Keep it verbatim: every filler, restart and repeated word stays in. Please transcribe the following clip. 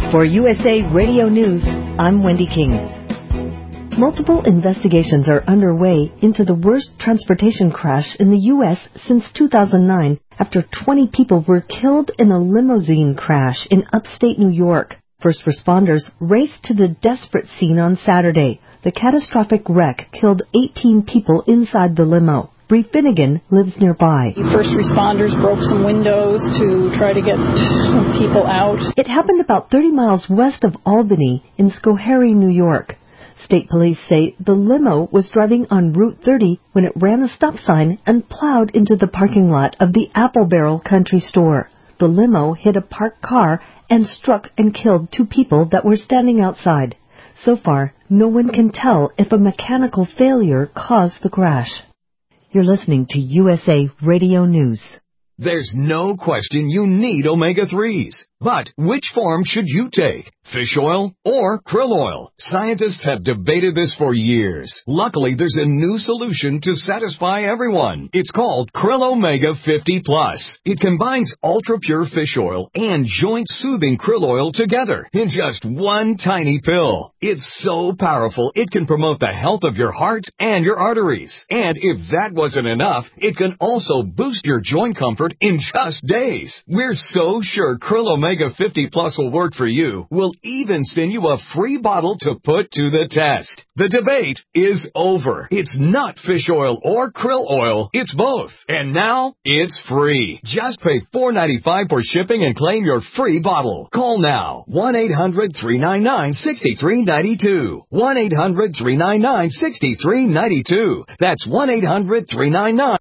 For U S A Radio News, I'm Wendy King. Multiple investigations are underway into the worst transportation crash in the U S since two thousand nine after twenty people were killed in a limousine crash in upstate New York. First responders raced to the desperate scene on Saturday. The catastrophic wreck killed eighteen people inside the limo. Bree Finnegan lives nearby. First responders broke some windows to try to get people out. It happened about thirty miles west of Albany in Schoharie, New York. State police say the limo was driving on Route thirty when it ran a stop sign and plowed into the parking lot of the Apple Barrel Country Store. The limo hit a parked car and struck and killed two people that were standing outside. So far, no one can tell if a mechanical failure caused the crash. You're listening to U S A Radio News. There's no question you need omega threes. But which form should you take? Fish oil or krill oil? Scientists have debated this for years. Luckily, there's a new solution to satisfy everyone. It's called Krill Omega fifty plus. It combines ultra-pure fish oil and joint-soothing krill oil together in just one tiny pill. It's so powerful, it can promote the health of your heart and your arteries. And if that wasn't enough, it can also boost your joint comfort in just days. We're so sure Krill Omega Omega fifty plus will work for you. We'll even send you a free bottle to put to the test. The debate is over. It's not fish oil or krill oil. It's both. And now it's free. Just pay four dollars and ninety-five cents for shipping and claim your free bottle. Call now. one eight hundred three nine nine six three nine two. one eight hundred three nine nine six three nine two. That's one eight hundred three nine nine